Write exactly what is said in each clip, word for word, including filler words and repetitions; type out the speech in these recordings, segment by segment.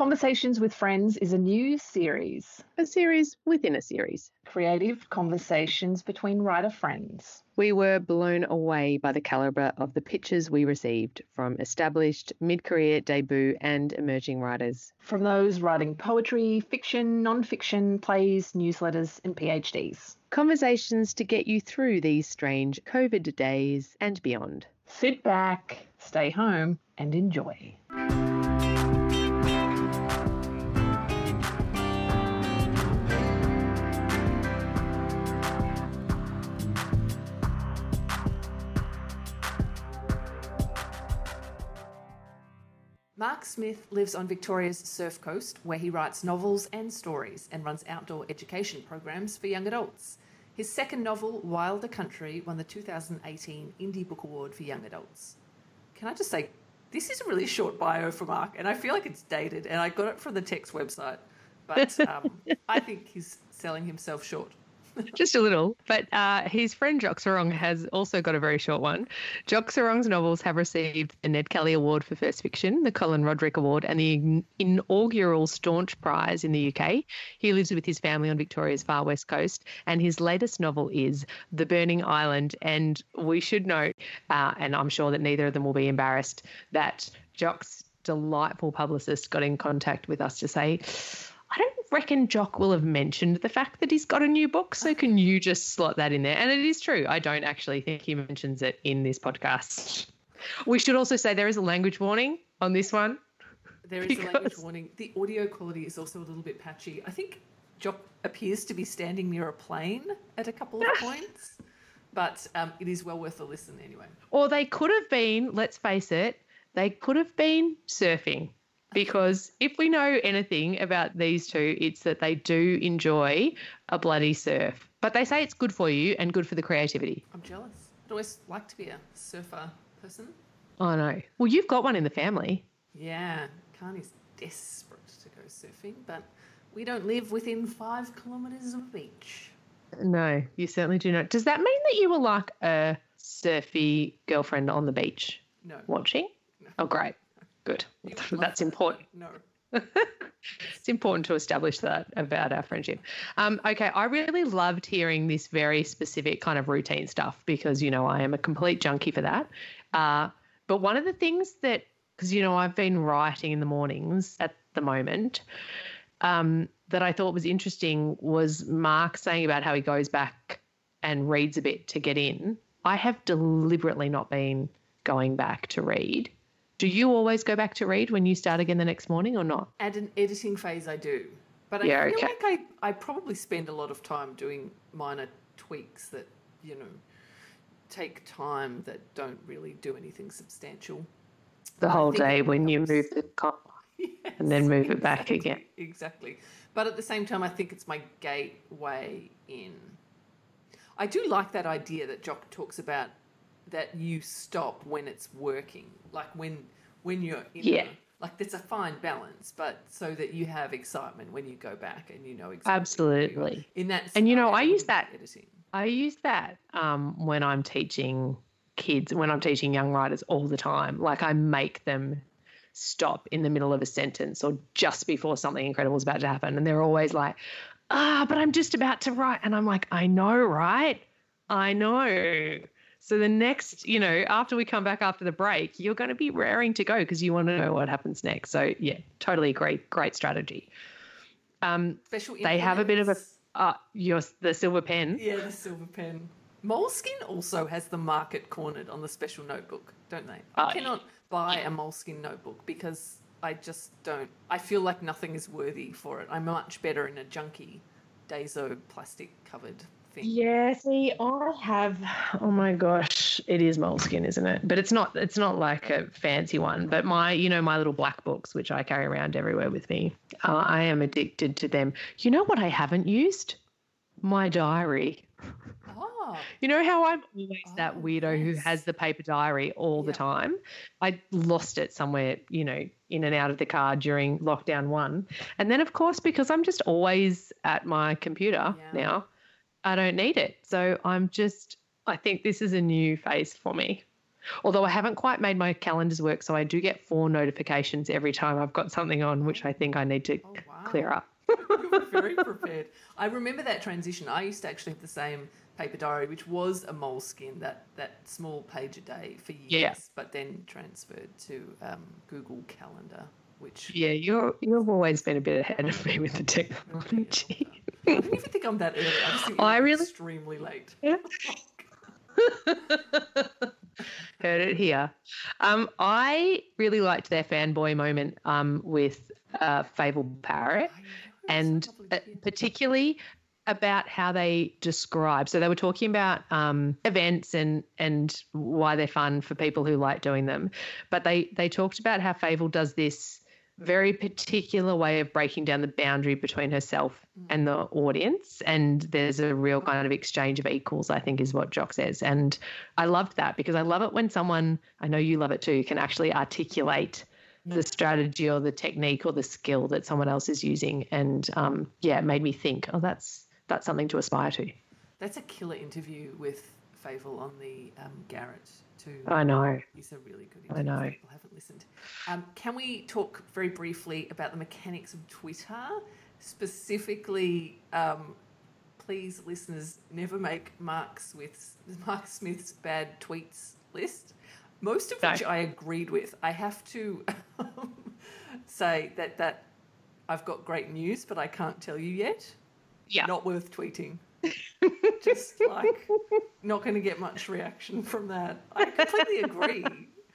Conversations with Friends is a new series. A series within a series. Creative conversations between writer friends. We were blown away by the calibre of the pitches we received from established, mid-career, debut and emerging writers. From those writing poetry, fiction, non-fiction, plays, newsletters and PhDs. Conversations to get you through these strange COVID days and beyond. Sit back, stay home and enjoy. Mark Smith lives on Victoria's Surf Coast, where he writes novels and stories and runs outdoor education programs for young adults. His second novel, Wilder Country, won the two thousand eighteen Indie Book Award for young adults. Can I just say, this is a really short bio for Mark, and I feel like it's dated, and I got it from the Text website, but um, I think he's selling himself short. Just a little, but uh, his friend Jock Sarong has also got a very short one. Jock Sarong's novels have received the Ned Kelly Award for First Fiction, the Colin Roderick Award and the inaugural Staunch Prize in the U K. He lives with his family on Victoria's far west coast, and his latest novel is The Burning Island. And we should note, uh, and I'm sure that neither of them will be embarrassed, that Jock's delightful publicist got in contact with us to say, I don't reckon Jock will have mentioned the fact that he's got a new book, so can you just slot that in there? And it is true. I don't actually think he mentions it in this podcast. We should also say there is a language warning on this one. There is because... a language warning. The audio quality is also a little bit patchy. I think Jock appears to be standing near a plane at a couple of points, but um, it is well worth a listen anyway. Or they could have been, let's face it, they could have been surfing. Because if we know anything about these two, it's that they do enjoy a bloody surf. But they say it's good for you and good for the creativity. I'm jealous. I'd always like to be a surfer person. I know. Well, you've got one in the family. Yeah. Carney's desperate to go surfing, but we don't live within five kilometres of a beach. No, you certainly do not. Does that mean that you were like a surfy girlfriend on the beach? No. Watching? No. Oh, great. Good. That's important. No. It's important to establish that about our friendship. Um, okay, I really loved hearing this very specific kind of routine stuff because, you know, I am a complete junkie for that. Uh, but one of the things that, because, you know, I've been writing in the mornings at the moment, um, that I thought was interesting was Mark saying about how he goes back and reads a bit to get in. I have deliberately not been going back to read. Do you always go back to read when you start again the next morning or not? At an editing phase, I do. But I yeah, feel okay. like I, I probably spend a lot of time doing minor tweaks that, you know, take time that don't really do anything substantial. The whole day it when helps. you move the cop Yes, and then move exactly, it back again. Exactly. But at the same time, I think it's my gateway in. I do like that idea that Jock talks about, that you stop when it's working, like when when you're in yeah. a, like there's a fine balance, but so that you have excitement when you go back and you know exactly absolutely in that. And you know, I use that editing. I use that um, when I'm teaching kids, when I'm teaching young writers all the time. Like I make them stop in the middle of a sentence or just before something incredible is about to happen, and they're always like, "Ah, but I'm just about to write," and I'm like, "I know, right? I know." So the next, you know, after we come back after the break, you're going to be raring to go because you want to know what happens next. So, yeah, totally agree. Great strategy. Um, Special they have a bit of a uh, your the silver pen. Yeah, the silver pen. Moleskine also has the market cornered on the special notebook, don't they? I uh, cannot buy a Moleskine notebook because I just don't. I feel like nothing is worthy for it. I'm much better in a junky Daiso plastic covered thing. Yeah, see, I have. Oh my gosh, it is Moleskine, isn't it? But it's not. It's not like a fancy one. But my, you know, my little black books, which I carry around everywhere with me, uh, I am addicted to them. You know what I haven't used? My diary. Oh. You know how I'm always Oh, that weirdo yes. who has the paper diary all the Yeah. time? I lost it somewhere, you know, in and out of the car during lockdown one. And then, of course, because I'm just always at my computer Yeah. now, I don't need it. So I'm just, I think this is a new phase for me. Although I haven't quite made my calendars work, so I do get four notifications every time I've got something on, which I think I need to Oh, wow. clear up. You're very prepared. I remember that transition. I used to actually have the same paper diary, which was a Moleskine, that, that small page a day for years, Yeah. but then transferred to um, Google Calendar, which... Yeah, you're, you've always been a bit ahead of me with the technology. I don't even think I'm that early. I just think I you're really- extremely late. Yeah. Heard it here. Um, I really liked their fanboy moment um, with uh, Fable Parrot, I know, it's so and lovely to uh, hear. particularly about how they describe. So they were talking about um, events and and why they're fun for people who like doing them, but they they talked about how Fable does this very particular way of breaking down the boundary between herself and the audience, and there's a real kind of exchange of equals, I think is what Jock says. And I loved that because I love it when someone, I know you love it too, can actually articulate the strategy or the technique or the skill that someone else is using. And um, yeah, it made me think, oh, that's that's something to aspire to. That's a killer interview with Fable on the um, Garrett too. I know. It's a really good I interview. know. If people haven't listened. Um, can we talk very briefly about the mechanics of Twitter? Specifically, um, please, listeners, never make Mark Smith's, Mark Smith's bad tweets list, most of No. which I agreed with. I have to um, say that, that I've got great news, but I can't tell you yet. Yeah. Not worth tweeting. Just like not going to get much reaction from that. I completely agree.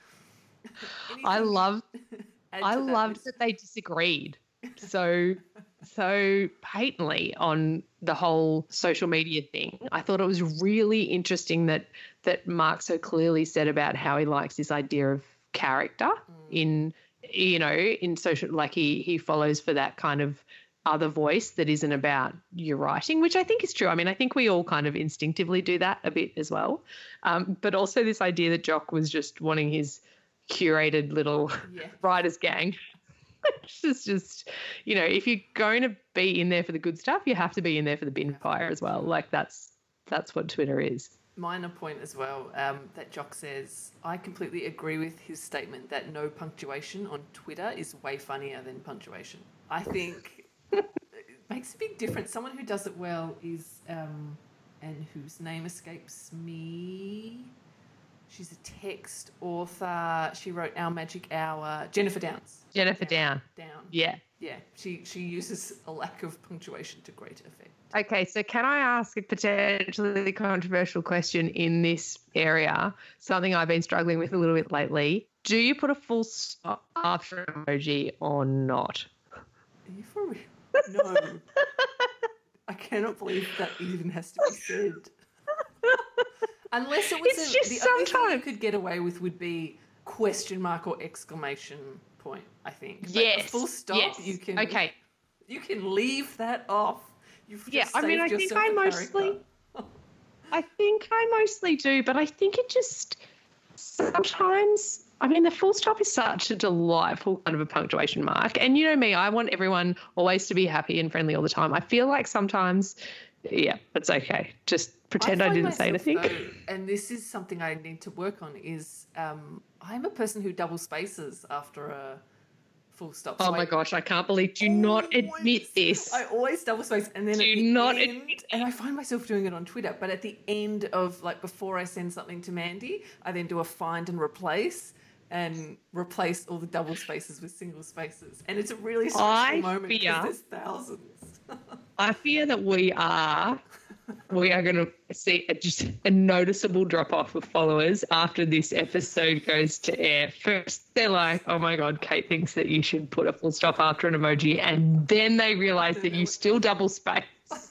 I Anything love add I to that loved list? that they disagreed so so patently on the whole social media thing. I thought it was really interesting that that Mark so clearly said about how he likes this idea of character in, you know, in social, like he he follows for that kind of other voice that isn't about your writing, which I think is true. I mean, I think we all kind of instinctively do that a bit as well. Um, but also this idea that Jock was just wanting his curated little Yeah. writers gang. It's just, just, you know, if you're going to be in there for the good stuff, you have to be in there for the bin fire as well. Like that's that's what Twitter is. Minor point as well, um, that Jock says, I completely agree with his statement that no punctuation on Twitter is way funnier than punctuation. I think it makes a big difference. Someone who does it well is, um, and whose name escapes me, she's a text author. She wrote Our Magic Hour. Jennifer Downs. Jennifer Down. Down. Yeah. Yeah, she, she uses a lack of punctuation to great effect. Okay, so can I ask a potentially controversial question in this area? Something I've been struggling with a little bit lately. Do you put a full stop after an emoji or not? Are you for real? No. I cannot believe that even has to be said. Unless it was It's a, just the only thing you sometimes- could get away with would be question mark or exclamation point, I think. But a Yes. full stop, yes. you can Okay. you can leave that off. You've Yeah, just I mean, saved I think yourself I a mostly- character. I think I mostly do, but I think it just sometimes, I mean, the full stop is such a delightful kind of a punctuation mark. And you know me, I want everyone always to be happy and friendly all the time. I feel like sometimes, yeah, it's okay. Just pretend I, find didn't say myself, anything. though, and this is something I need to work on, is um, I'm a person who double spaces after a full stop. Oh So my I gosh, I can't believe, do not admit always- this. I always double space, and then Do at the not end, admit- and I find myself doing it on Twitter. But at the end of, like, before I send something to Mandy, I then do a find and replace, and replace all the double spaces with single spaces, and it's a really stressful I moment because fear- there's thousands. I fear that we are we are going to see a, just a noticeable drop off of followers after this episode goes to air. First, they're like, "Oh my god, Kate thinks that you should put a full stop after an emoji," and then they realise that you still double space. It's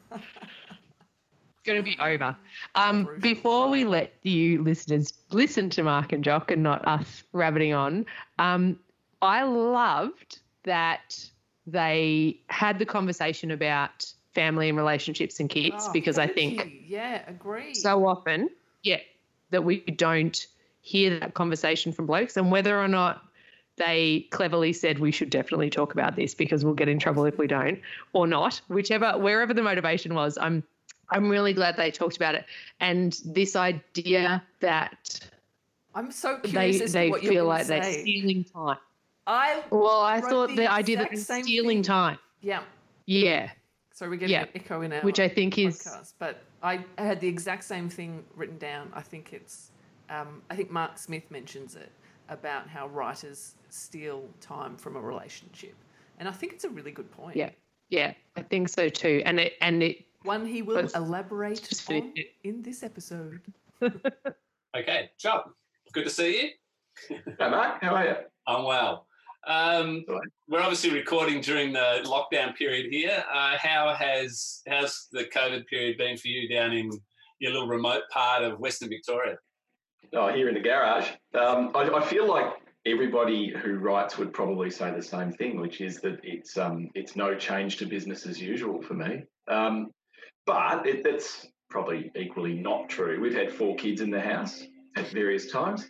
going to be over. Um, before we let you listeners listen to Mark and Jock and not us rabbiting on, um, I loved that they had the conversation about family and relationships and kids Oh, because I thank think you. yeah, agree. so often, yeah, that we don't hear that conversation from blokes, and whether or not they cleverly said we should definitely talk about this because we'll get in trouble if we don't, or not, whichever, wherever the motivation was, I'm I'm really glad they talked about it. And this idea that I'm so they curious as to they what you're feel gonna like they're say. stealing time. I Well, I wrote thought the the idea that exact it's same stealing thing. time. Yeah. Yeah, So we're getting Yeah. an echo in our which I think is podcast. But I had the exact same thing written down. I think it's, um, I think Mark Smith mentions it about how writers steal time from a relationship, and I think it's a really good point. yeah, yeah. I think so too. And it and it One he will But- elaborate just on it- in this episode. Okay, John, good to see you. Hey, Mark, how are you? I'm well. Um, All right. we're obviously recording during the lockdown period here. Uh, how has how's the COVID period been for you down in your little remote part of Western Victoria? Oh, here in the garage. Um, I, I feel like everybody who writes would probably say the same thing, which is that it's um, it's no change to business as usual for me. Um, but it, that's probably equally not true. We've had four kids in the house at various times.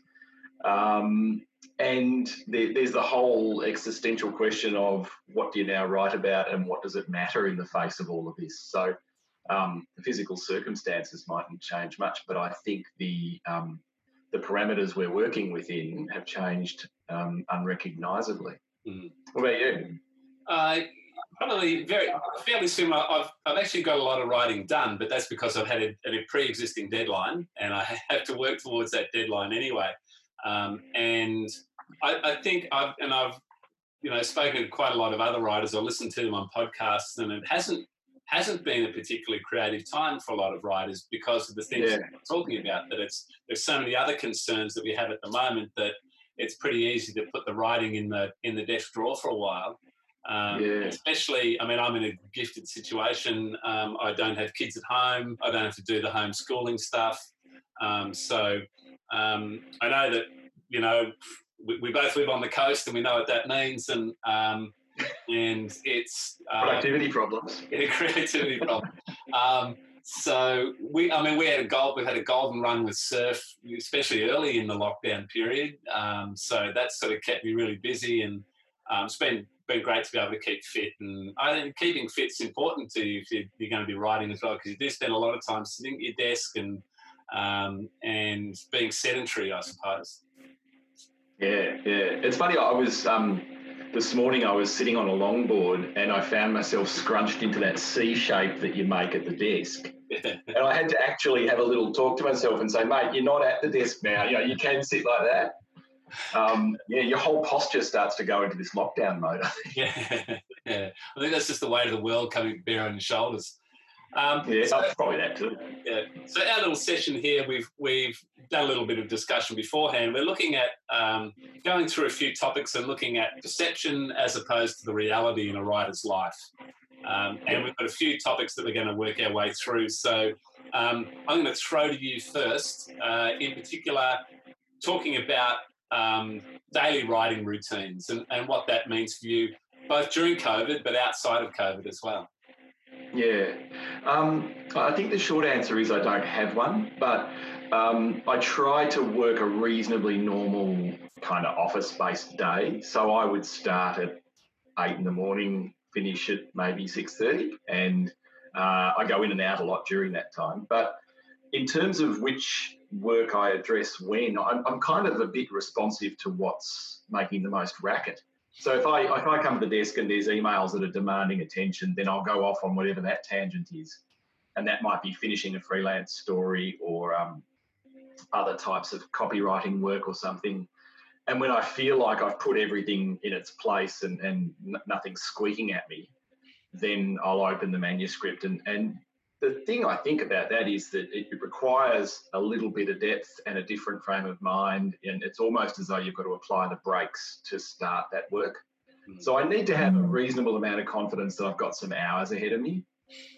Um, and there, there's the whole existential question of what do you now write about and what does it matter in the face of all of this? So um, the physical circumstances mightn't change much, but I think the um, the parameters we're working within have changed um, unrecognisably. Mm. What about you? Uh, probably very fairly similar. I've I've actually got a lot of writing done, but that's because I've had a, a pre-existing deadline, and I have to work towards that deadline anyway. Um, and I, I think I've and I've you know spoken to quite a lot of other writers or listened to them on podcasts, and it hasn't hasn't been a particularly creative time for a lot of writers because of the things Yeah. that we're talking about. That it's there's so many other concerns that we have at the moment that it's pretty easy to put the writing in the in the desk drawer for a while. Um, Yeah. Especially, I mean, I'm in a gifted situation. Um, I don't have kids at home. I don't have to do the homeschooling stuff. Um, so um, I know that, you know, we, we both live on the coast and we know what that means. And um, and it's uh, Productivity problems. a creativity problem. Um, so we, I mean, we had a gold, we've had a golden run with surf, especially early in the lockdown period. Um, so that's sort of kept me really busy, and um, it's been been great to be able to keep fit. And I think keeping fit's important to you if you're, you're going to be writing as well, because you do spend a lot of time sitting at your desk and um, and being sedentary, I suppose. Yeah, yeah. It's funny. I was um, this morning. I was sitting on a longboard, and I found myself scrunched into that C shape that you make at the desk. And I had to actually have a little talk to myself and say, "Mate, you're not at the desk now. You know, you can sit like that." Um, yeah, your whole posture starts to go into this lockdown mode. I think. yeah, yeah. I think that's just the weight of the world coming to bear on your shoulders. Um, Yeah, so- oh, probably that too. Yeah. So our little session here, we've we've done a little bit of discussion beforehand. We're looking at um, going through a few topics and looking at perception as opposed to the reality in a writer's life. Um, and we've got a few topics that we're going to work our way through. So um, I'm going to throw to you first, uh, in particular, talking about um, daily writing routines and, and what that means for you, both during COVID but outside of COVID as well. Yeah. Um, I think the short answer is I don't have one, but um, I try to work a reasonably normal kind of office-based day. So I would start at eight in the morning, finish at maybe six thirty, and uh, I go in and out a lot during that time. But in terms of which work I address when, I'm, I'm kind of a bit responsive to what's making the most racket. So if I if I come to the desk and there's emails that are demanding attention, then I'll go off on whatever that tangent is. And that might be finishing a freelance story or um, other types of copywriting work or something. And when I feel like I've put everything in its place and, and n- nothing's squeaking at me, then I'll open the manuscript. And, and the thing I think about that is that it requires a little bit of depth and a different frame of mind. And it's almost as though you've got to apply the brakes to start that work. Mm. So I need to have a reasonable amount of confidence that I've got some hours ahead of me.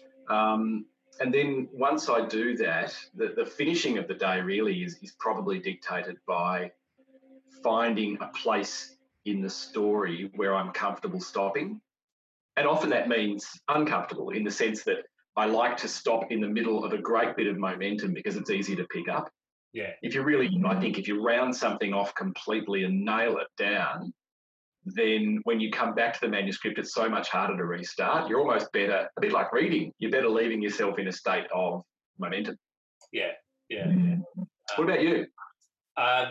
Um, and then once I do that, the, the finishing of the day really is, is probably dictated by finding a place in the story where I'm comfortable stopping. And often that means uncomfortable in the sense that I like to stop in the middle of a great bit of momentum because it's easy to pick up. Yeah. If you really, I think if you round something off completely and nail it down, then when you come back to the manuscript, it's so much harder to restart. You're almost better, a bit like reading, you're better leaving yourself in a state of momentum. Yeah. Yeah. What about you? Uh,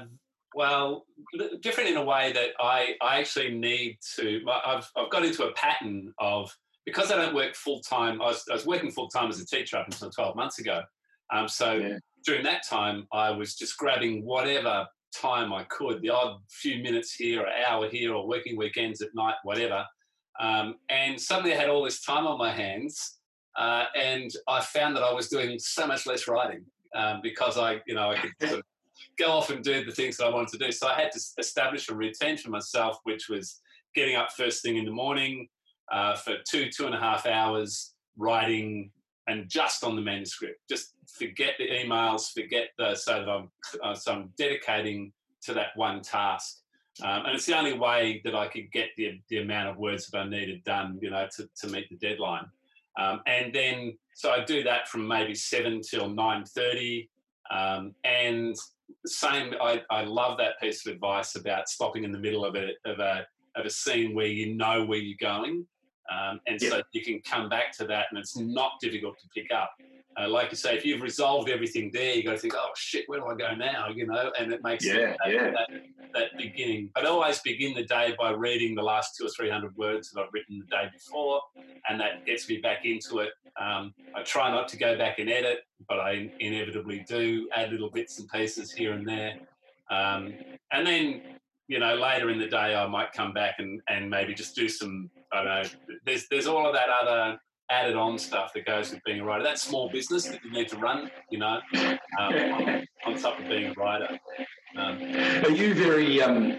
Well, different in a way that I, I actually need to. I've I've got into a pattern of, because I don't work full time. I was, I was working full time as a teacher up until twelve months ago. Um, so yeah. During that time, I was just grabbing whatever time I could, the odd few minutes here, or hour here, or working weekends at night, whatever. Um, and suddenly I had all this time on my hands, uh, and I found that I was doing so much less writing um, because I, you know, I could sort of go off and do the things that I wanted to do. So I had to establish a routine for myself, which was getting up first thing in the morning uh, for two, two and a half hours writing, and just on the manuscript. Just forget the emails, forget the, so that I'm, uh, so I'm dedicating to that one task. Um, and it's the only way that I could get the, the amount of words that I needed done, you know, to, to meet the deadline. Um, and then, so I do that from maybe seven till nine thirty. Um, and same, I, I love that piece of advice about stopping in the middle of a, of a, of a scene where you know where you're going. Um, and yeah. So you can come back to that, and it's not difficult to pick up. Uh, like you say, if you've resolved everything there, you got to think, oh shit, where do I go now? You know, and it makes yeah, that, yeah. That, that beginning. I'd always begin the day by reading the last two or three hundred words that I've written the day before, and that gets me back into it. Um, I try not to go back and edit, but I inevitably do add little bits and pieces here and there. Um, and then, you know, later in the day, I might come back and, and maybe just do some, I don't know, there's, there's all of that other added on stuff that goes with being a writer. That small business that you need to run, you know, um, on, on top of being a writer. Um, Are you very... Um...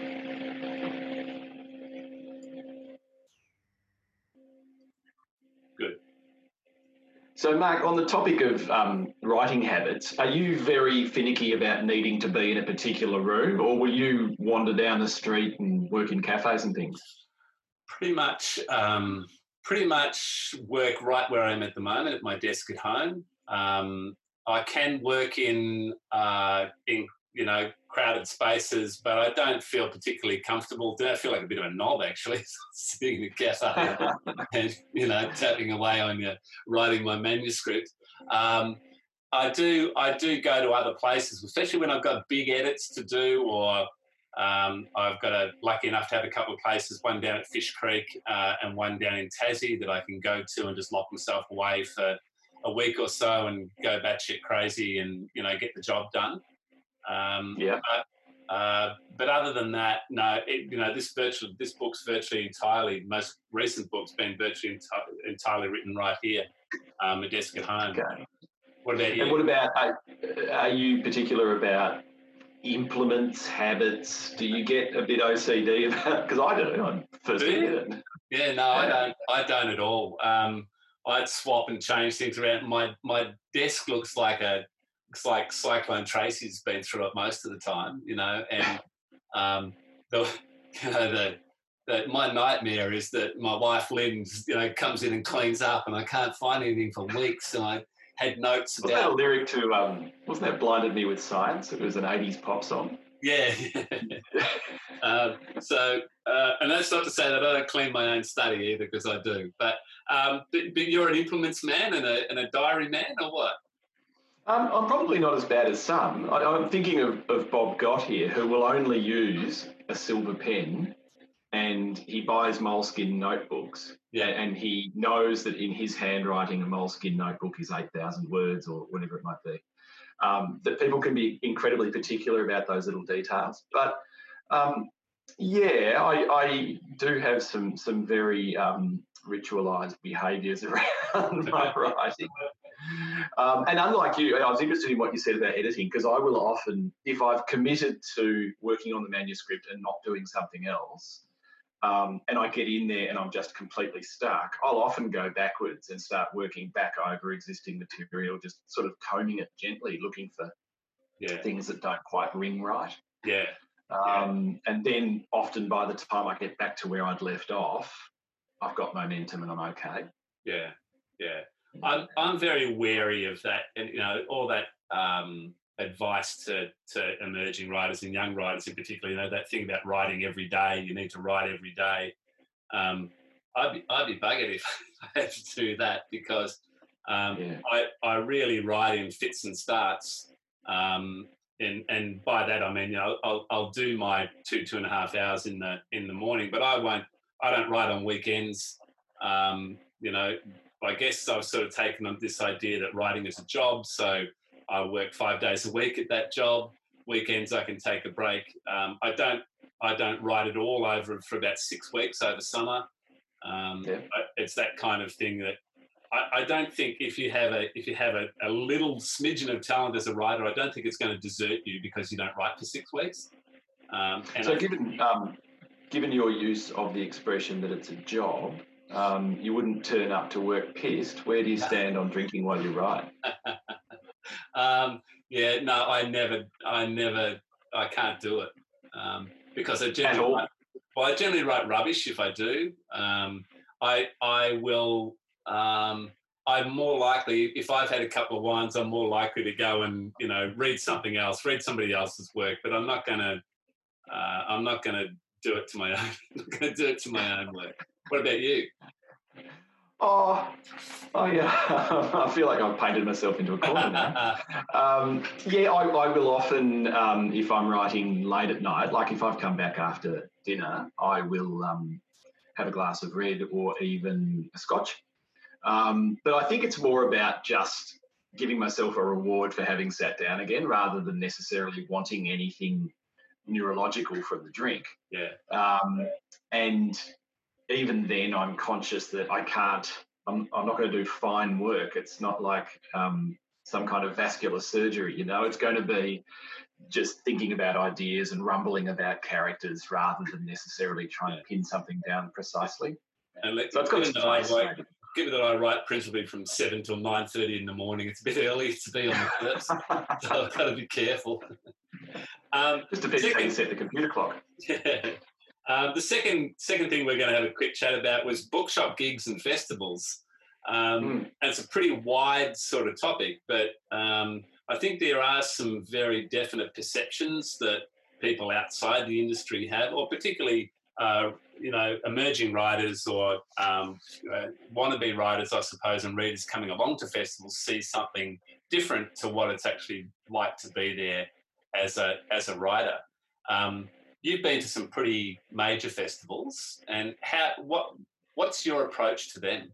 Good. So, Mark, on the topic of um, writing habits, are you very finicky about needing to be in a particular room, or will you wander down the street and work in cafes and things? Pretty much... Um, pretty much work right where I am at the moment, at my desk at home. Um, I can work in, uh, in, you know, crowded spaces, but I don't feel particularly comfortable. I feel like a bit of a knob, actually, sitting in a cafe and, you know, tapping away on your, writing my manuscript. Um, I do, I do go to other places, especially when I've got big edits to do, or Um, I've got a lucky enough to have a couple of places, one down at Fish Creek uh, and one down in Tassie that I can go to and just lock myself away for a week or so and go batshit crazy and, you know, get the job done. Um, yeah. But, uh, but other than that, no, it, you know, this virtual, this book's virtually entirely, most recent book's been virtually enti- entirely written right here, um, a desk at home. Okay. What about you? And what about, are, are you particular about implements, habits? Do you get a bit O C D about? Because I do. I first do get it. Yeah, no, I don't. I don't at all. Um, I'd swap and change things around. My my desk looks like a, it's like Cyclone Tracy's been through it most of the time, you know. And um, the you know the, the my nightmare is that my wife Lynn, you know, comes in and cleans up, and I can't find anything for weeks, and I had notes wasn't about... that a lyric to, um, wasn't that Blinded Me with Science? It was an eighties pop song. Yeah. um, so, uh, and that's not to say that I don't clean my own study either, because I do. But, um, but, but you're an implements man and a, and a diary man, or what? Um, I'm probably not as bad as some. I, I'm thinking of, of Bob Gott here, who will only use a silver pen, and he buys Moleskine notebooks. Yeah. And he knows that in his handwriting, a Moleskine notebook is eight thousand words or whatever it might be. Um, that people can be incredibly particular about those little details. But, um, yeah, I, I do have some, some very um, ritualised behaviours around my writing. Um, and unlike you, I was interested in what you said about editing, because I will often, if I've committed to working on the manuscript and not doing something else, Um, and I get in there and I'm just completely stuck, I'll often go backwards and start working back over existing material, just sort of combing it gently, looking for yeah. things that don't quite ring right. Yeah. Um, yeah. And then often by the time I get back to where I'd left off, I've got momentum and I'm okay. Yeah, yeah. I'm I'm very wary of that, and you know, all that um, advice to to emerging writers and young writers in particular. You know, that thing about writing every day. You need to write every day. Um, I'd be I'd be buggered if I had to do that, because um, yeah. I I really write in fits and starts. Um, and and by that I mean, you know, I'll I'll do my two two and a half hours in the in the morning, but I won't. I don't write on weekends. Um, you know, I guess I've sort of taken on this idea that writing is a job, so I work five days a week at that job. Weekends I can take a break. Um, I don't I don't write at all over for about six weeks over summer. Um, Yeah. It's that kind of thing that I, I don't think if you have a if you have a, a little smidgen of talent as a writer, I don't think it's going to desert you because you don't write for six weeks. Um, and So I, given um, given your use of the expression that it's a job, um, you wouldn't turn up to work pissed. Where do you stand on drinking while you write? um, yeah, no, I never, I never, I can't do it um, because I generally, At all? write, well, I generally write rubbish if I do. Um, I, I will. Um, I'm more likely, if I've had a couple of wines, I'm more likely to go and, you know, read something else, read somebody else's work. But I'm not going to, uh, I'm not going to do it to my own. I'm not going to do it to my own work. What about you? Oh, oh yeah. I feel like I've painted myself into a corner now. Um, yeah, I, I will often, um, if I'm writing late at night, like if I've come back after dinner, I will um, have a glass of red or even a scotch. Um, but I think it's more about just giving myself a reward for having sat down again rather than necessarily wanting anything neurological from the drink. Yeah. Um, and even then, I'm conscious that I can't, I'm, I'm not going to do fine work. It's not like um, some kind of vascular surgery, you know, it's going to be just thinking about ideas and rumbling about characters rather than necessarily trying to pin something down precisely. And let, So it's got given, its that I place. write, given that I write principally from seven till nine thirty in the morning, it's a bit early to be on the first, so I've got to be careful. Um, Just depends how you set the computer clock. Yeah. Um, the second second thing we're going to have a quick chat about was bookshop gigs and festivals. Um, Mm. and it's a pretty wide sort of topic, but um, I think there are some very definite perceptions that people outside the industry have, or particularly, uh, you know, emerging writers or um, uh, wannabe writers, I suppose, and readers coming along to festivals see something different to what it's actually like to be there as a as a writer. Um, You've been to some pretty major festivals, and how what what's your approach to them?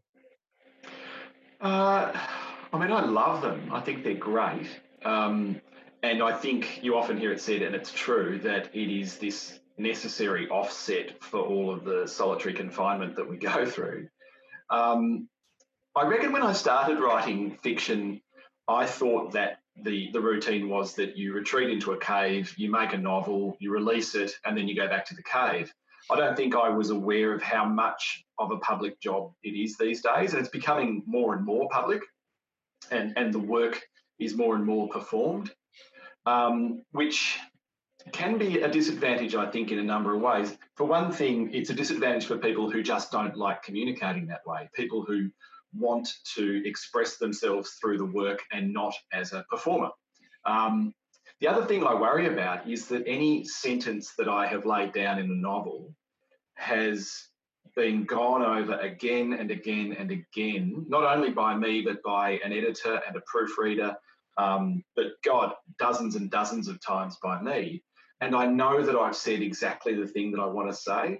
Uh, I mean, I love them. I think they're great. Um, and I think you often hear it said, and it's true, that it is this necessary offset for all of the solitary confinement that we go through. Um, I reckon when I started writing fiction, I thought that the, the routine was that you retreat into a cave, you make a novel, you release it, and then you go back to the cave. I don't think I was aware of how much of a public job it is these days, and it's becoming more and more public, and, and the work is more and more performed, um, which can be a disadvantage, I think, in a number of ways. For one thing, it's a disadvantage for people who just don't like communicating that way, people who want to express themselves through the work and not as a performer. Um, the other thing I worry about is that any sentence that I have laid down in a novel has been gone over again and again and again, not only by me, but by an editor and a proofreader, um, but God, dozens and dozens of times by me. And I know that I've said exactly the thing that I want to say.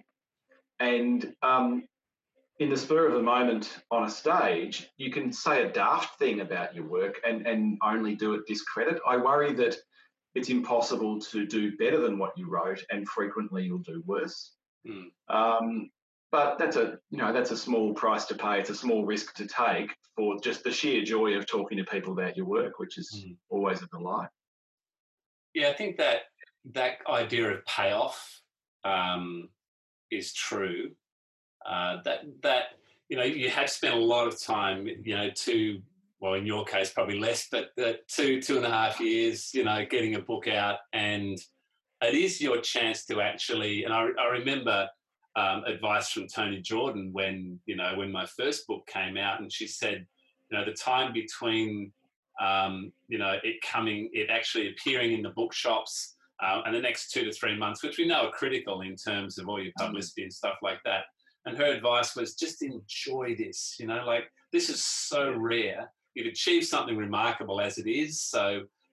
And um, in the spur of the moment on a stage, you can say a daft thing about your work and, and only do it discredit. I worry that it's impossible to do better than what you wrote, and frequently you'll do worse. Mm. Um, but that's a you know that's a small price to pay. It's a small risk to take for just the sheer joy of talking to people about your work, which is mm. always a delight. Yeah, I think that that idea of payoff um, is true. Uh, that that you know you have spent a lot of time, you know, two well in your case probably less, but uh, two two and a half years, you know, getting a book out, and it is your chance to actually. And I, I remember um, advice from Toni Jordan when you know when my first book came out, and she said, you know, the time between um, you know it coming, it actually appearing in the bookshops, uh, and the next two to three months, which we know are critical in terms of all your publicity and stuff like that. And her advice was just enjoy this, you know, like this is so rare. You've achieved something remarkable as it is. So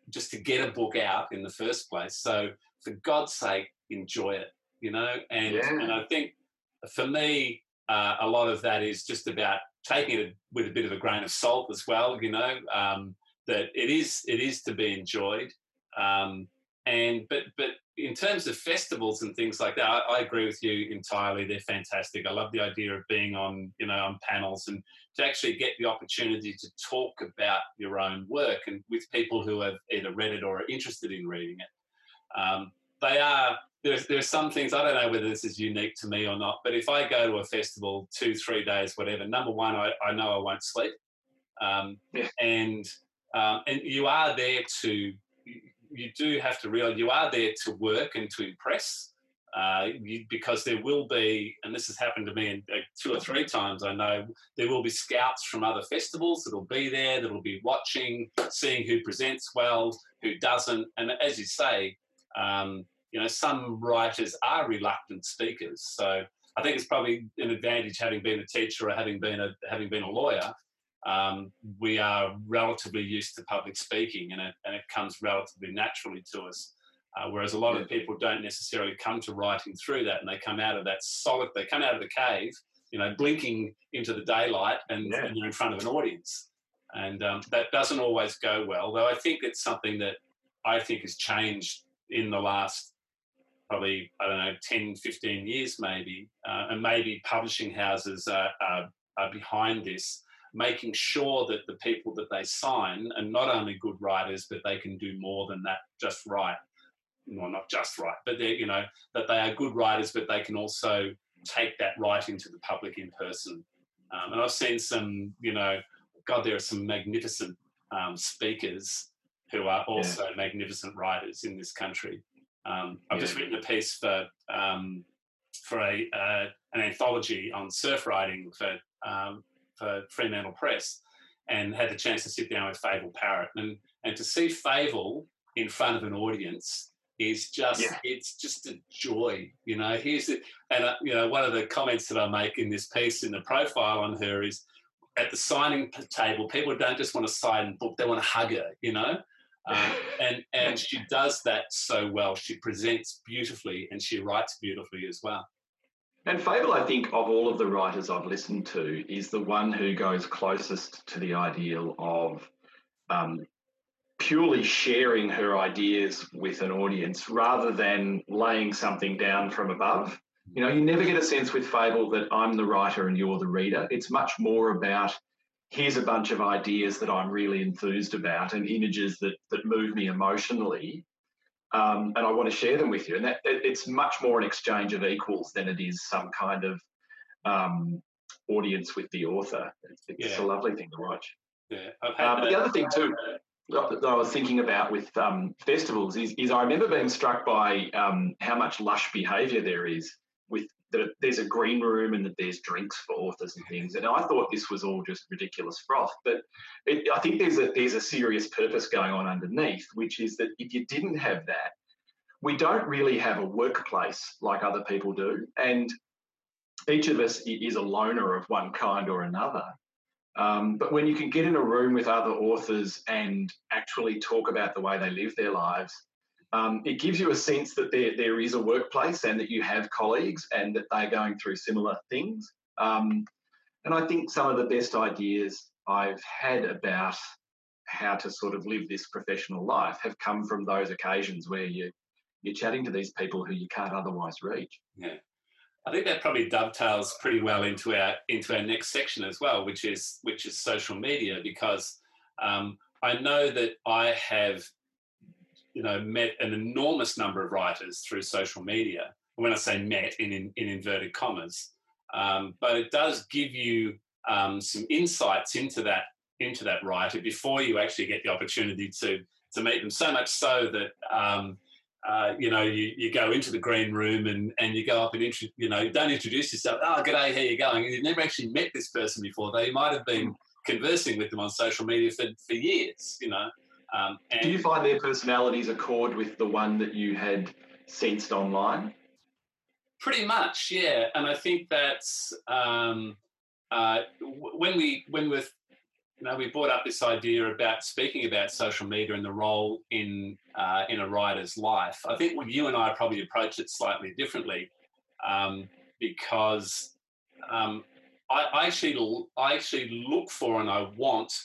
just to get a book out in the first place. So for God's sake, enjoy it, you know. And Yeah. and I think for me, uh, a lot of that is just about taking it with a bit of a grain of salt as well, you know. Um, that it is it is to be enjoyed. Um, and but but in terms of festivals and things like that, I, I agree with you entirely. They're fantastic. I love the idea of being on, you know, on panels and to actually get the opportunity to talk about your own work and with people who have either read it or are interested in reading it. Um, they are there's there's some things, I don't know whether this is unique to me or not, but if I go to a festival two, three days, whatever, number one, I, I know I won't sleep. Um, Yeah. And um, and you are there to, you do have to realize you are there to work and to impress, uh, you, because there will be, and this has happened to me in, uh, two or three times, I know, there will be scouts from other festivals that'll be there, that'll be watching, seeing who presents well, who doesn't. And as you say, um, you know, some writers are reluctant speakers. So I think it's probably an advantage having been a teacher or having been a, having been a lawyer. Um, we are relatively used to public speaking, and it, and it comes relatively naturally to us. Uh, whereas a lot of people don't necessarily come to writing through that, and they come out of that solid, they come out of the cave, you know, blinking into the daylight, and, Yeah. and you're in front of an audience. And um, that doesn't always go well, though I think it's something that I think has changed in the last probably, I don't know, ten, fifteen years maybe, uh, and maybe publishing houses are, are, are behind this, making sure that the people that they sign are not only good writers, but they can do more than that, just write. Well, not just write, but they, you know, that they are good writers, but they can also take that writing to the public in person. Um, and I've seen some, you know, God, there are some magnificent um, speakers who are also yeah. magnificent writers in this country. Um, I've yeah. just written a piece for um, for a uh, an anthology on surf writing for um, for Fremantle Press, and had the chance to sit down with Fable Parrott, and and to see Fable in front of an audience is just yeah. it's just a joy, you know. Here's it, and uh, you know, one of the comments that I make in this piece in the profile on her is, at the signing table, people don't just want to sign a book; they want to hug her, you know. Um, and and she does that so well. She presents beautifully, and she writes beautifully as well. And Fable, I think, of all of the writers I've listened to, is the one who goes closest to the ideal of um, purely sharing her ideas with an audience rather than laying something down from above. You know, you never get a sense with Fable that I'm the writer and you're the reader. It's much more about, here's a bunch of ideas that I'm really enthused about and images that that move me emotionally, um, and I want to share them with you. And that it, it's much more an exchange of equals than it is some kind of um, audience with the author. It's, it's yeah. a lovely thing to watch. Yeah. Um, but the other thing too that I was thinking about with um, festivals is, is I remember being struck by um, how much lush behaviour there is with that there's a green room and that there's drinks for authors and things. And I thought this was all just ridiculous froth. But it, I think there's a there's a serious purpose going on underneath, which is that if you didn't have that, we don't really have a workplace like other people do. And each of us is a loner of one kind or another. Um, but when you can get in a room with other authors and actually talk about the way they live their lives, Um, it gives you a sense that there, there is a workplace and that you have colleagues and that they're going through similar things. Um, and I think some of the best ideas I've had about how to sort of live this professional life have come from those occasions where you, you're chatting to these people who you can't otherwise reach. Yeah. I think that probably dovetails pretty well into our into our next section as well, which is which is social media, because um, I know that I have you know, met an enormous number of writers through social media. When I say met, in, in, in inverted commas, um, but it does give you um, some insights into that into that writer before you actually get the opportunity to to meet them. So much so that um, uh, you know you, you go into the green room and, and you go up and intro, you know don't introduce yourself. Oh, g'day, how you going? And you've never actually met this person before, though you might have been conversing with them on social media for, for years. You know. Um, and do you find their personalities accord with the one that you had sensed online? Pretty much, yeah. And I think that's um, uh, when we when we're you know, we brought up this idea about speaking about social media and the role in uh, in a writer's life. I think when you and I probably approach it slightly differently, um, because um, I, I actually I actually look for and I want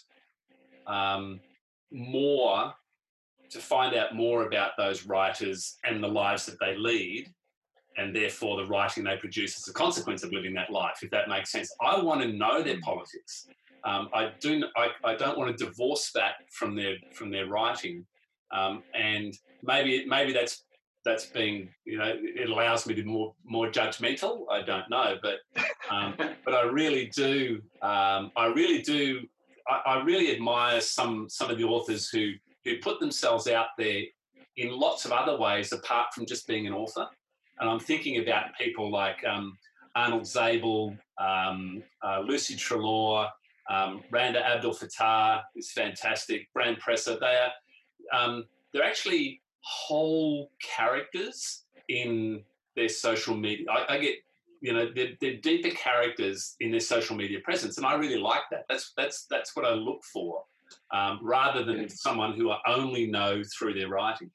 um, more to find out more about those writers and the lives that they lead, and therefore the writing they produce as a consequence of living that life, if that makes sense. I want to know their politics. Um, I do. I, I don't want to divorce that from their from their writing, um, and maybe maybe that's that's being, you know, it allows me to be more more judgmental. I don't know, but um, but I really do. Um, I really do. I, I really admire some some of the authors who who put themselves out there in lots of other ways apart from just being an author. And I'm thinking about people like um, Arnold Zabel, um, uh, Lucy Trelaw, um, Randa Abdul Fattah is fantastic, Bram Presser. They are um, they're actually whole characters in their social media. I, I get, you know, they're, they're deeper characters in their social media presence, and I really like that. That's that's that's what I look for, um, rather than someone who I only know through their writing.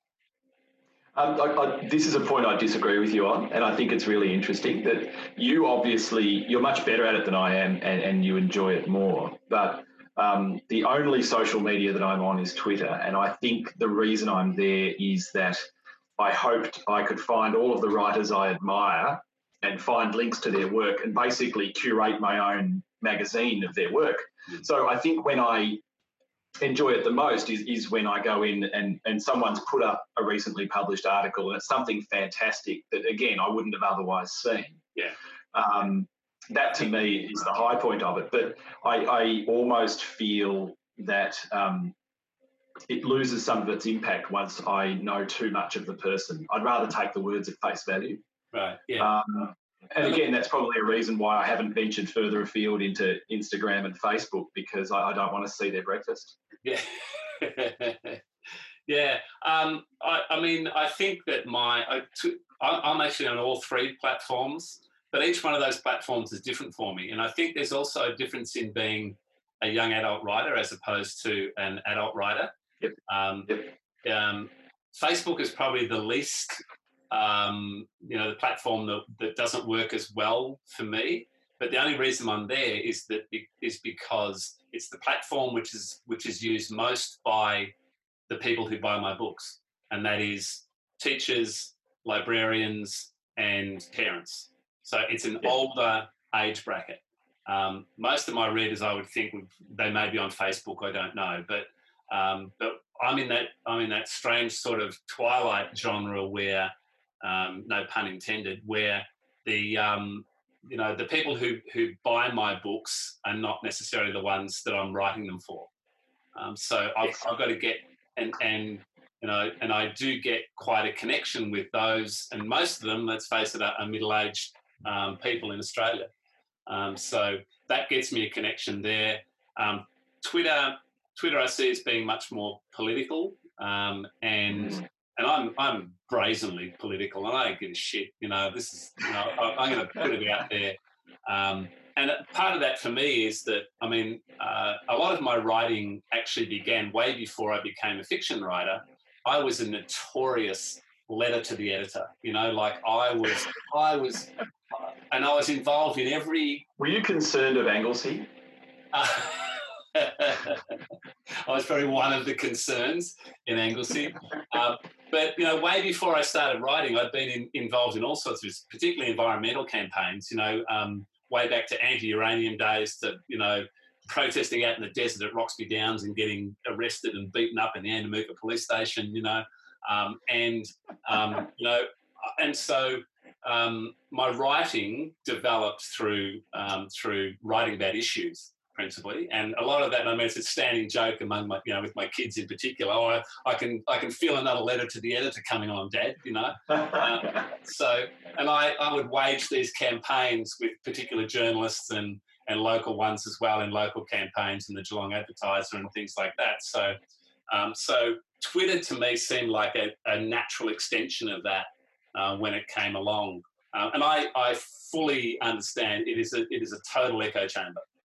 Um, I, I, this is a point I disagree with you on, and I think it's really interesting that you obviously, you're much better at it than I am, and, and you enjoy it more. But um, the only social media that I'm on is Twitter, and I think the reason I'm there is that I hoped I could find all of the writers I admire and find links to their work and basically curate my own magazine of their work. Mm. So I think when I enjoy it the most is, is when I go in and, and someone's put up a recently published article and it's something fantastic that, again, I wouldn't have otherwise seen. Yeah. Um, that to me is the high point of it. But I, I almost feel that um, it loses some of its impact once I know too much of the person. I'd rather take the words at face value. Right, yeah. Um, And again, that's probably a reason why I haven't ventured further afield into Instagram and Facebook, because I, I don't want to see their breakfast. Yeah. yeah. Um, I, I mean, I think that my, I, I'm actually on all three platforms, but each one of those platforms is different for me. And I think there's also a difference in being a young adult writer as opposed to an adult writer. Yep. Um, yep. Um, Facebook is probably the least... Um, you know, the platform that, that doesn't work as well for me. But the only reason I'm there is that is because it's the platform which is which is used most by the people who buy my books, and that is teachers, librarians, and parents. So it's an yeah. older age bracket. Um, most of my readers, I would think, would, they may be on Facebook. I don't know, but um, but I'm in that I'm in that strange sort of twilight genre where. Um, no pun intended, where the um, you know the people who who buy my books are not necessarily the ones that I'm writing them for. Um, so I've, I've got to get and and you know and I do get quite a connection with those, and most of them, let's face it, are, are middle-aged um, people in Australia. Um, so that gets me a connection there. Um, Twitter, Twitter, I see as being much more political, um, and. Mm. And I'm I'm brazenly political, and I don't give a shit. You know, this is you know I, I'm going to put it out there. Um, and part of that for me is that I mean uh, a lot of my writing actually began way before I became a fiction writer. I was a notorious letter to the editor. You know, like I was I was, uh, and I was involved in every. Were you concerned of Anglesey? Uh, I was probably one of the concerns in Anglesey. Um, but, you know, way before I started writing, I'd been in, involved in all sorts of, particularly environmental campaigns, you know, um, way back to anti-uranium days to, you know, protesting out in the desert at Roxby Downs and getting arrested and beaten up in the Andamuka police station, you know. Um, and, um, you know, and so um, my writing developed through um, through writing about issues. Principally, and a lot of that, I mean, it's a standing joke among my, you know, with my kids in particular. Oh, I, I can, I can feel another letter to the editor coming on, Dad. You know, uh, so, and I, I would wage these campaigns with particular journalists and and local ones as well in local campaigns in the Geelong Advertiser and things like that. So, um, so Twitter to me seemed like a, a natural extension of that uh, when it came along, um, and I, I fully understand it is a, it is a total echo chamber.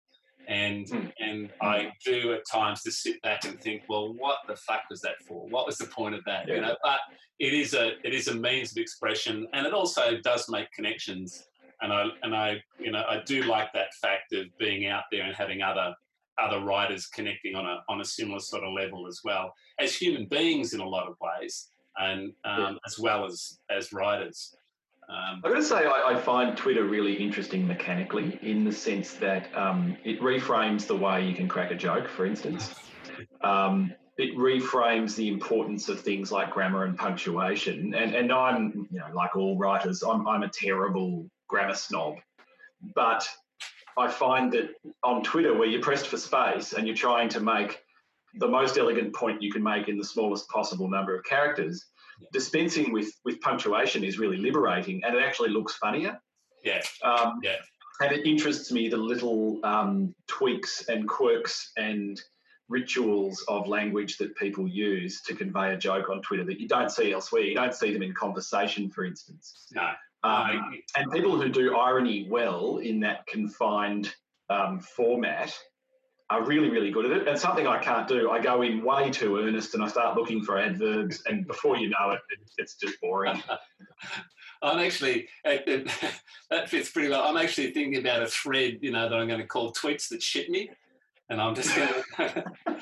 And Mm. and I do at times just sit back and think, well, what the fuck was that for? What was the point of that? Yeah. You know, but it is a it is a means of expression, and it also does make connections. And I and I you know I do like that fact of being out there and having other other writers connecting on a on a similar sort of level as well as human beings in a lot of ways, and um, Yeah. as well as as writers. Um, I've got to say, I, I find Twitter really interesting mechanically in the sense that um, it reframes the way you can crack a joke, for instance. Um, it reframes the importance of things like grammar and punctuation. And, and I'm, you know, like all writers, I'm, I'm a terrible grammar snob. But I find that on Twitter, where you're pressed for space and you're trying to make the most elegant point you can make in the smallest possible number of characters, dispensing with, with punctuation is really liberating, and it actually looks funnier. yeah, Um, yeah, and it interests me the little um, tweaks and quirks and rituals of language that people use to convey a joke on Twitter that you don't see elsewhere. You don't see them in conversation, for instance. no, Um, and people who do irony well in that confined um, format are really, really good at it. And something I can't do, I go in way too earnest and I start looking for adverbs, and before you know it, it it's just boring. I'm actually, it, it, that fits pretty well. I'm actually thinking about a thread, you know, that I'm going to call tweets that shit me. And I'm just going to,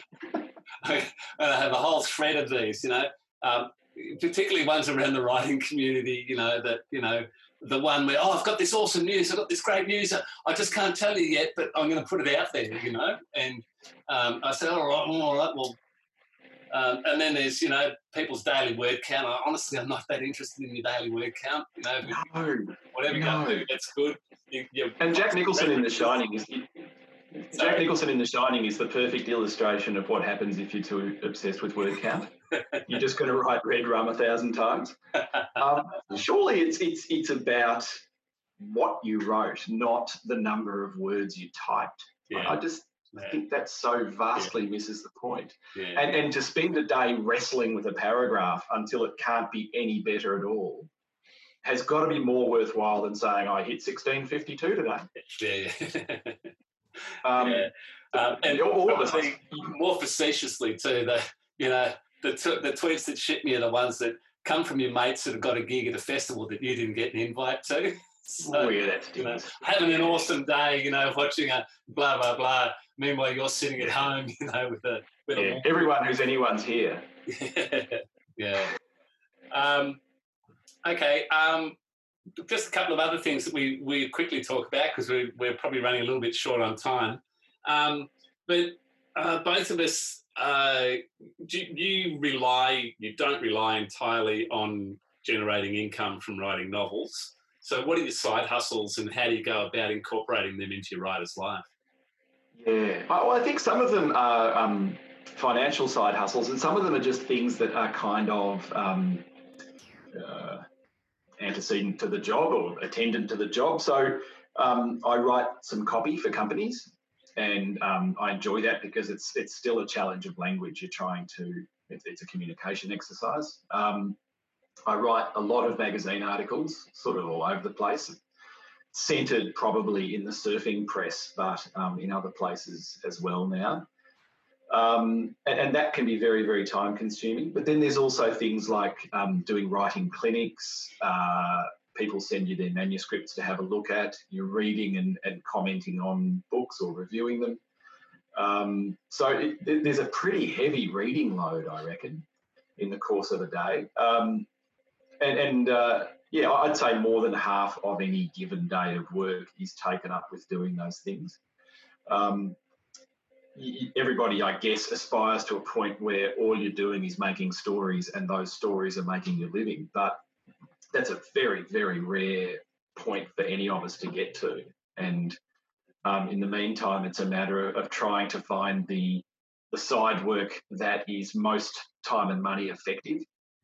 I have a whole thread of these, you know, um, particularly ones around the writing community, you know, that, you know, the one where, oh, I've got this awesome news, I've got this great news, I just can't tell you yet, but I'm going to put it out there, you know. And um, I said, all right, all right, well, um, and then there's, you know, people's daily word count. I, honestly, I'm not that interested in your daily word count, you know. No, Whatever you no. go do, that's good. You, you, And Jack Nicholson in The Shining is Sorry? Jack Nicholson in The Shining is the perfect illustration of what happens if you're too obsessed with word count. You're just going to write red rum a thousand times. Um, surely it's it's it's about what you wrote, not the number of words you typed. Yeah. I just Yeah. think that so vastly yeah. misses the point. Yeah. And and to spend a day wrestling with a paragraph until it can't be any better at all has got to be more worthwhile than saying I hit sixteen fifty-two today. Yeah. Um, yeah. Um, and all of probably us. more facetiously too, the you know the t- the tweets that shit me are the ones that come from your mates that have got a gig at a festival that you didn't get an invite to. So, oh yeah, that's you know, having an awesome day, you know, watching a blah blah blah. Meanwhile, you're sitting at home, you know, with a with yeah. a everyone who's anyone's here. yeah. Um, okay. Um, just a couple of other things that we we quickly talk about because we we're probably running a little bit short on time. Um, but uh, both of us, uh, do you rely? You don't rely entirely on generating income from writing novels. So what are your side hustles and how do you go about incorporating them into your writer's life? Yeah, well, I think some of them are um, financial side hustles and some of them are just things that are kind of um, uh, antecedent to the job or attendant to the job. So um, I write some copy for companies and um, I enjoy that because it's it's still a challenge of language. You're trying to, it's, it's a communication exercise. Um, I write a lot of magazine articles, sort of all over the place, centred probably in the surfing press, but um, in other places as well now. Um, and, and that can be very, very time consuming. But then there's also things like um, doing writing clinics. Uh, people send you their manuscripts to have a look at. You're reading and, and commenting on books or reviewing them. Um, so it, there's a pretty heavy reading load, I reckon, in the course of a day. Um, And, and uh, yeah, I'd say more than half of any given day of work is taken up with doing those things. Um, everybody, I guess, aspires to a point where all you're doing is making stories and those stories are making your living. But that's a very, very rare point for any of us to get to. And um, in the meantime, it's a matter of, of trying to find the, the side work that is most time and money effective.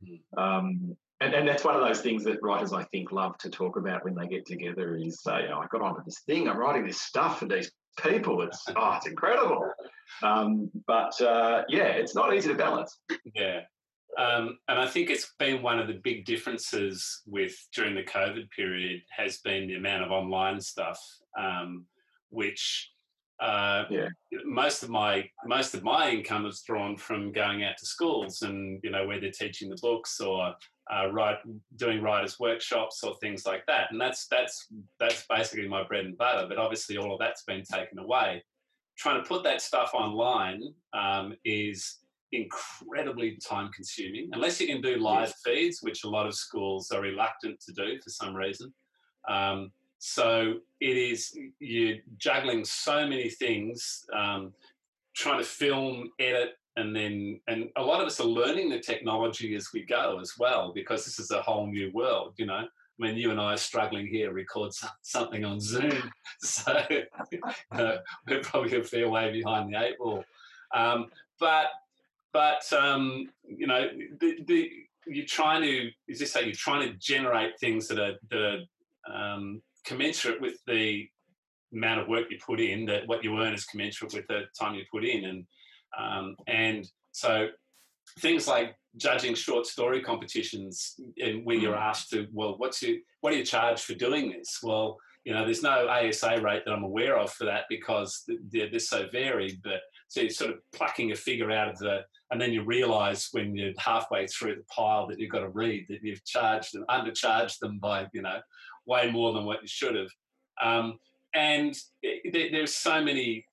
Um, And, and that's one of those things that writers, I think, love to talk about when they get together is say, oh, I got onto this thing, I'm writing this stuff for these people. It's, oh, it's incredible. Um, but, uh, yeah, it's not easy to balance. Yeah. Um, and I think it's been one of the big differences with during the COVID period has been the amount of online stuff, um, which uh, Yeah. most of my most of my income is drawn from going out to schools and, you know, where they're teaching the books or uh, write, doing writers' workshops or things like that. And that's that's that's basically my bread and butter. But obviously, all of that's been taken away. Trying to put that stuff online um, is incredibly time consuming, unless you can do live Yes. feeds, which a lot of schools are reluctant to do for some reason. Um, so it is, you're juggling so many things, um, trying to film, edit, and then, and a lot of us are learning the technology as we go as well, because this is a whole new world, you know. I mean, you and I are struggling here to record something on Zoom, so uh, we're probably a fair way behind the eight ball. Um, but, but um, you know, the, the, you're trying to, as you say, you're trying to generate things that are, that are um, commensurate with the amount of work you put in, that what you earn is commensurate with the time you put in. And, um, and so things like judging short story competitions, and when you're asked to, well, what's your, what do you charge for doing this? Well, you know, there's no A S A rate that I'm aware of for that, because they're, they're so varied. But so you're sort of plucking a figure out of the, and then you realise when you're halfway through the pile that you've got to read that you've charged them, undercharged them by, you know, way more than what you should have. Um, and there, there's so many,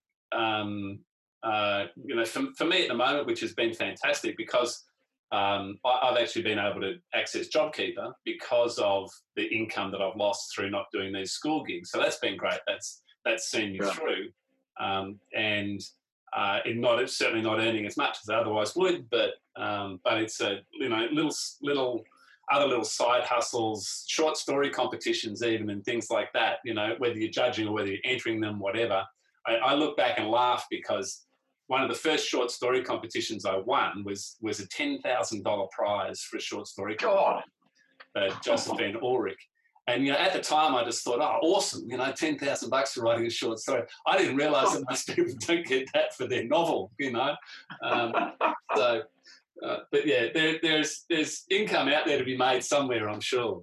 um, uh, you know, for, for me at the moment, which has been fantastic, because um, I, I've actually been able to access JobKeeper because of the income that I've lost through not doing these school gigs. So that's been great. That's that's seen me Yeah. through, um, and uh, it not it's certainly not earning as much as I otherwise would, but um, but it's a, you know, little little other little side hustles, short story competitions even, and things like that. You know, whether you're judging or whether you're entering them, whatever. I, I look back and laugh, because one of the first short story competitions I won was was a ten thousand dollars prize for a short story God. competition, uh, Josephine Ulrich. And, you know, at the time I just thought, oh, awesome, you know, ten thousand bucks for writing a short story. I didn't realise that most people don't get that for their novel, you know. Um, so, uh, but yeah, there, there's there's income out there to be made somewhere, I'm sure.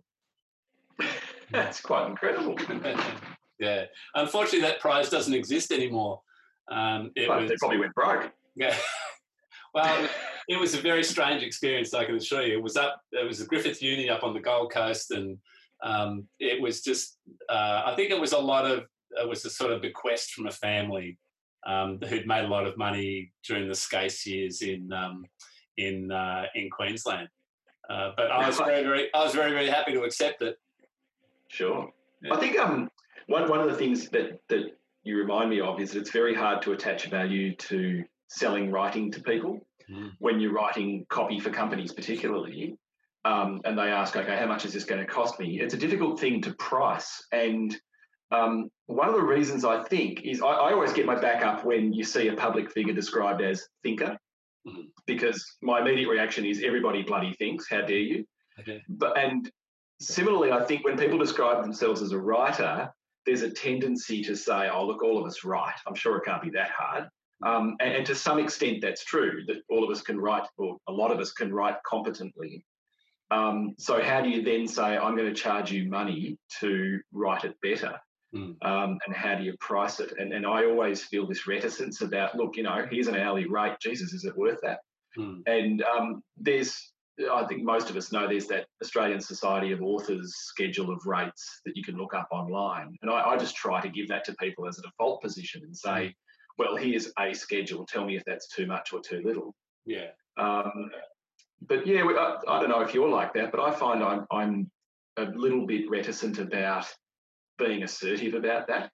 That's quite incredible. Yeah. Unfortunately, that prize doesn't exist anymore. Um, it Well, was, they probably went broke. yeah. Well, it was a very strange experience, I can assure you. It was up, it was the Griffith Uni up on the Gold Coast, and um, it was just, uh, I think it was a lot of, it was a sort of bequest from a family um, who'd made a lot of money during the Skase years in um, in uh, in Queensland. Uh, but I was very, very, I was very, very happy to accept it. Sure. Yeah. I think um, one one of the things that that you remind me of is that it's very hard to attach value to selling writing to people Mm. when you're writing copy for companies, particularly, um, and they ask, okay, how much is this going to cost me? It's a difficult thing to price. And um, one of the reasons I think is I, I always get my back up when you see a public figure described as thinker, Mhm. because my immediate reaction is everybody bloody thinks, how dare you? Okay. But and similarly, I think when people describe themselves as a writer, there's a tendency to say, oh, look, all of us write. I'm sure it can't be that hard. Um, and, and to some extent, that's true, that all of us can write, or a lot of us can write competently. Um, so how do you then say, I'm going to charge you money to write it better? Mm. Um, and how do you price it? And, and I always feel this reticence about, look, you know, here's an hourly rate. Jesus, is it worth that? Mm. And um, there's, I think most of us know there's that Australian Society of Authors schedule of rates that you can look up online. And I, I just try to give that to people as a default position and say, well, here's a schedule. Tell me if that's too much or too little. Yeah. Um, but yeah, I, I don't know if you're like that, but I find I'm, I'm a little bit reticent about being assertive about that.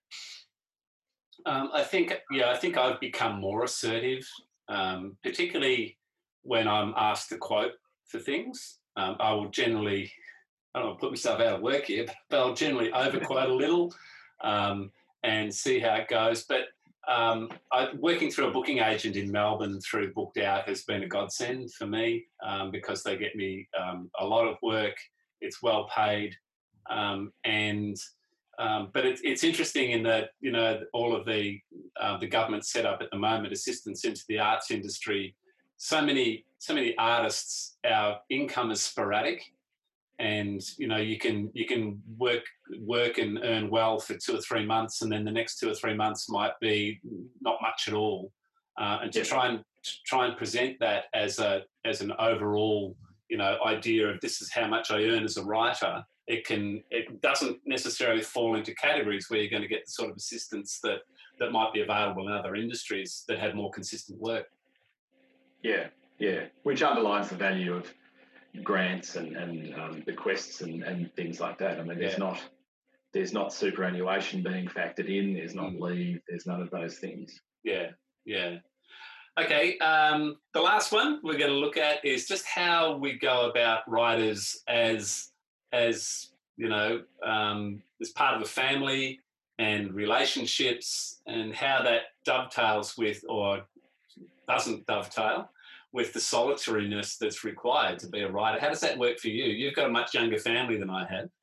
Um, I think, yeah, I think I've become more assertive, um, particularly when I'm asked to quote for things. Um, I will generally, I don't want to put myself out of work here, but I'll generally overquote a little um, and see how it goes. But um, I, working through a booking agent in Melbourne through Booked Out has been a godsend for me um, because they get me um, a lot of work. It's well paid, um, and um, but it's it's interesting in that, you know, all of the uh, the government set up at the moment, assistance into the arts industry. So many so many artists, our income is sporadic. and you know you can you can work work and earn well for two or three months, and then the next two or three months might be not much at all. Uh, and to Yeah. try and to try and present that as a as an overall you know idea of this is how much I earn as a writer, it can it doesn't necessarily fall into categories where you're going to get the sort of assistance that that might be available in other industries that have more consistent work. Yeah, yeah, which underlines the value of grants and, and um, bequests and, and things like that. I mean, there's Yeah. not there's not superannuation being factored in. There's not Mm. leave. There's none of those things. Yeah, yeah. Okay, um, the last one we're going to look at is just how we go about writers as, as you know, um, as part of a family and relationships, and how that dovetails with or doesn't dovetail with the solitariness that's required to be a writer. How does that work for you? You've got a much younger family than I have.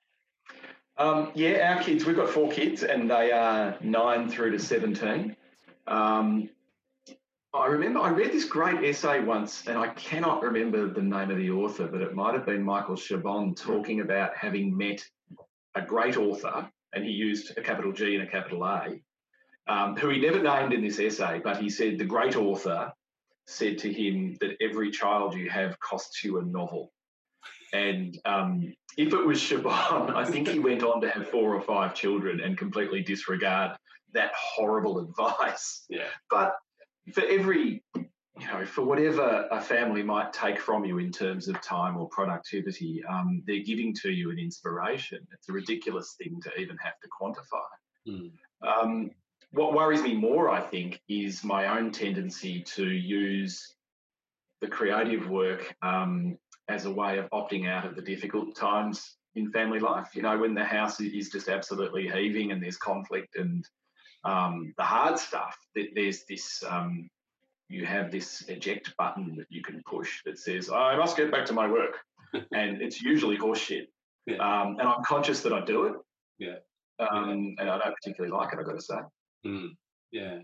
Um, yeah, our kids, we've got four kids and they are nine through to seventeen. Um, I remember I read this great essay once, and I cannot remember the name of the author, but it might have been Michael Chabon, talking about having met a great author, and he used a capital G and a capital A, um, who he never named in this essay, but he said the great author said to him that every child you have costs you a novel. And um, if it was Chabon, I think he went on to have four or five children and completely disregard that horrible advice. Yeah. But for every, you know, for whatever a family might take from you in terms of time or productivity, um, they're giving to you an inspiration. It's a ridiculous thing to even have to quantify. Mm. Um, what worries me more, I think, is my own tendency to use the creative work um, as a way of opting out of the difficult times in family life. You know, when the house is just absolutely heaving and there's conflict and um, the hard stuff, there's this, um, you have this eject button that you can push that says, oh, I must get back to my work. And it's usually horseshit. Yeah. Um, and I'm conscious that I do it. Yeah. Um, and I don't particularly like it, I've got to say. Mm. Yeah.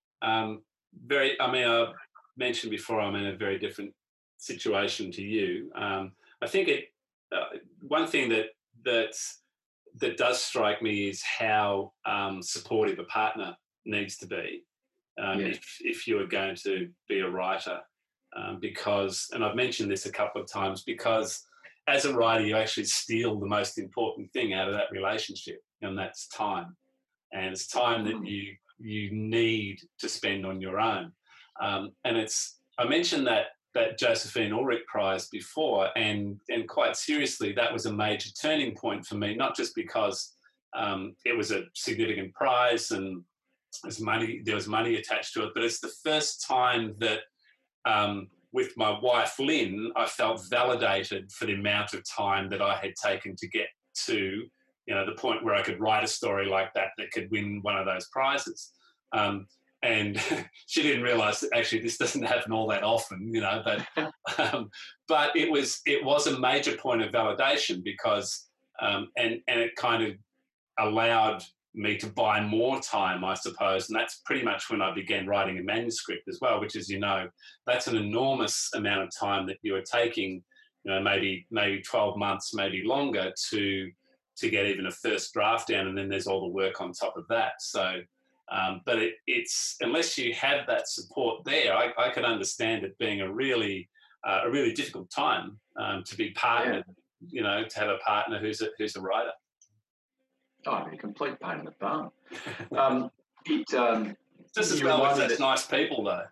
Um, very, I mean, I mentioned before I'm in a very different situation to you. Um, I think it, uh, one thing that, that, that does strike me is how um, supportive a partner needs to be um, Yeah. if, if you are going to be a writer. Um, because, and I've mentioned this a couple of times, because as a writer, you actually steal the most important thing out of that relationship, and that's time. And it's time that you you need to spend on your own. Um, and it's, I mentioned that that Josephine Ulrich Prize before, and and quite seriously, that was a major turning point for me, not just because um, it was a significant prize and there's money, there was money attached to it, but it's the first time that um, with my wife, Lynn, I felt validated for the amount of time that I had taken to get to, you know, the point where I could write a story like that that could win one of those prizes. Um, and she didn't realise that actually this doesn't happen all that often, you know, but um, but it was it was a major point of validation because um, and and it kind of allowed me to buy more time, I suppose, and that's pretty much when I began writing a manuscript as well, which, as you know, that's an enormous amount of time that you are taking, you know, maybe maybe twelve months, maybe longer to to get even a first draft down, and then there's all the work on top of that. So, um, but it, it's unless you have that support there, I, I could understand it being a really uh, a really difficult time um, to be partnered. Yeah. You know, to have a partner who's a who's a writer. Oh, it'd be a complete pain in the bum. Um, it, um, Just as well as those nice people, though.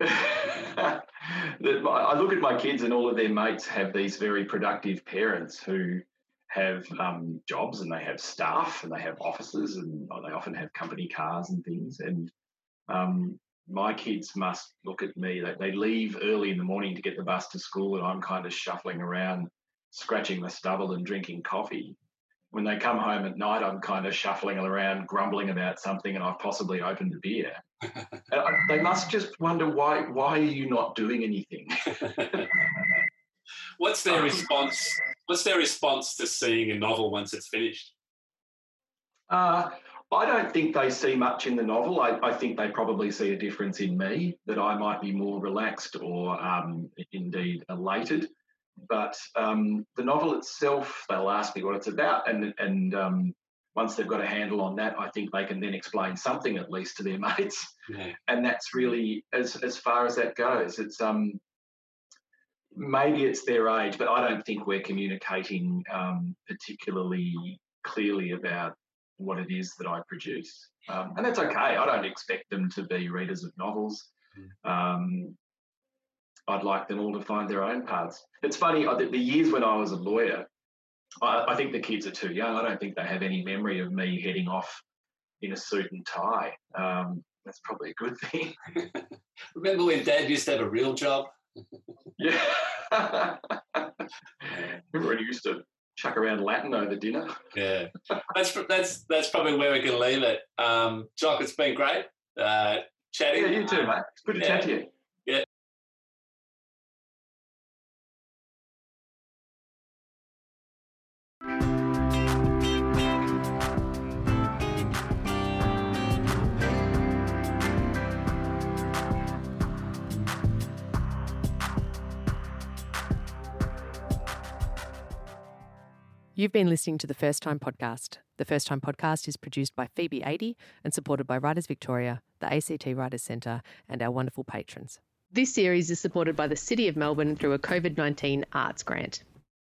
I look at my kids and all of their mates have these very productive parents who have um, jobs and they have staff and they have offices and they often have company cars and things. And um, my kids must look at me. They, they leave early in the morning to get the bus to school and I'm kind of shuffling around, scratching the stubble and drinking coffee. When they come home at night, I'm kind of shuffling around, grumbling about something, and I've possibly opened a beer. And I, they must just wonder why. Why are you not doing anything? What's their response? What's their response to seeing a novel once it's finished? Uh, I don't think they see much in the novel. I, I think they probably see a difference in me, that I might be more relaxed or um, indeed elated but um, the novel itself, they'll ask me what it's about, and and um, once they've got a handle on that, I think they can then explain something at least to their mates, Yeah. and that's really as as far as that goes. It's um maybe it's their age, but I don't think we're communicating um, particularly clearly about what it is that I produce, um, and that's okay. I don't expect them to be readers of novels. Mm. Um, I'd like them all to find their own paths. It's funny, the years when I was a lawyer, I, I think the kids are too young. I don't think they have any memory of me heading off in a suit and tie. Um, that's probably a good thing. Remember when Dad used to have a real job? Yeah. Remember when he used to chuck around Latin over dinner? Yeah. That's that's that's probably where we can leave it. Um, Jock, it's been great uh, chatting. Yeah, you too, mate. It's good to yeah. chat to you. Yeah. You've been listening to The First Time Podcast. The First Time Podcast is produced by Phoebe Adey and supported by Writers Victoria, the A C T Writers Centre and our wonderful patrons. This series is supported by the City of Melbourne through a COVID nineteen arts grant.